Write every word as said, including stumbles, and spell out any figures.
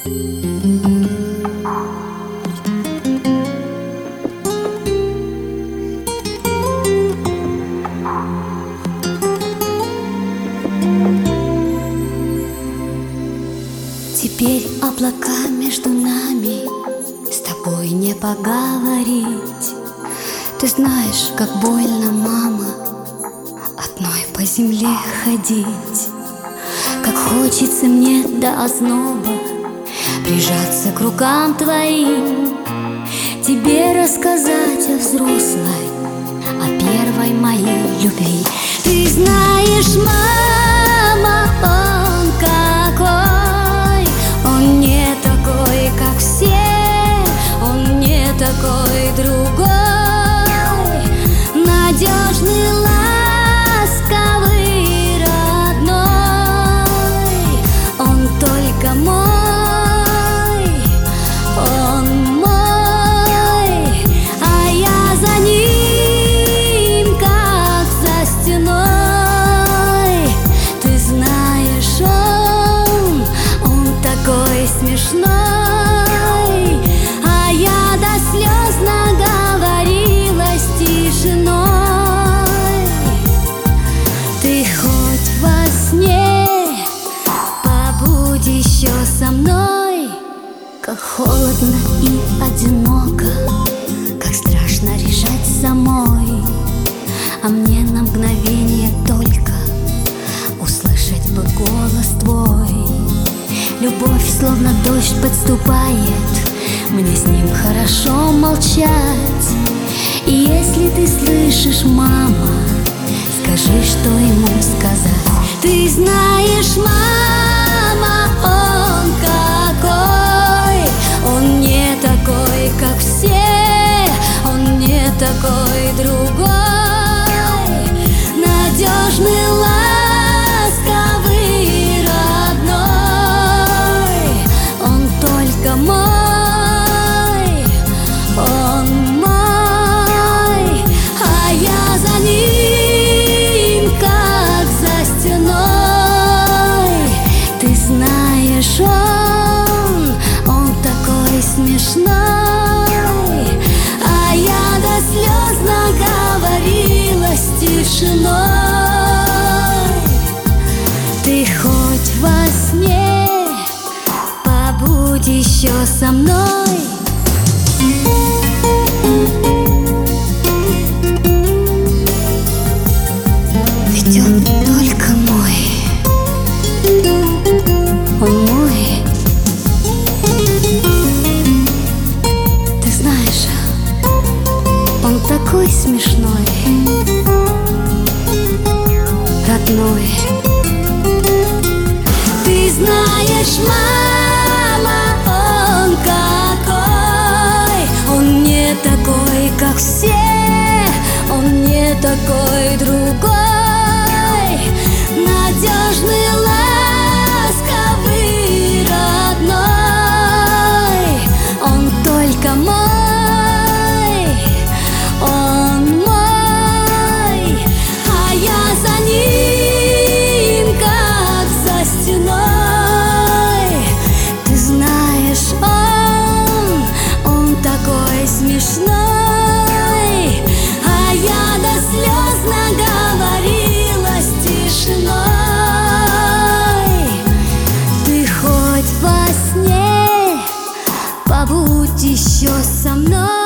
Теперь облака между нами, с тобой не поговорить. Ты знаешь, как больно, мама, одной по земле ходить. Как хочется мне до озноба прижаться к рукам твоим, тебе рассказать о взрослой, о первой моей любви. Ты знаешь, мама, он какой, он не такой, как все, он не такой другой, надежный, ласковый, родной, он только мой, он мой, а я за ним, как за стеной. Ты знаешь, он, он такой смешной, а я до слез наговорилась тишиной. Ты хоть во сне побудь еще со мной, как холодно и одиноко, как страшно решать самой, а мне на мгновение только услышать бы голос твой. Любовь словно дождь подступает, мне с ним хорошо молчать. И если ты слышишь, мама, скажи, что ему сказать. Ты знаешь, мама, он какой, он не такой, как все, он не такой другой, надежный, ласковый, родной, он только мой, он мой, а я за ним, как за стеной. Ты знаешь, он, он такой смешной, а я до слез наговорилась тишиной. Ты хоть во сне побудь еще со мной. Ведь он только мой, он мой. Ты знаешь, он такой смешной, родной. Ты знаешь, мама, он какой, он не такой, как все, он не такой другой, надежный, ласковый, родной, он только мой, он мой, а я за ним, как за стеной. Ты знаешь, он, он такой смешной, а я до слез наговорилась тишиной. Ты хоть во сне побудь еще со мной.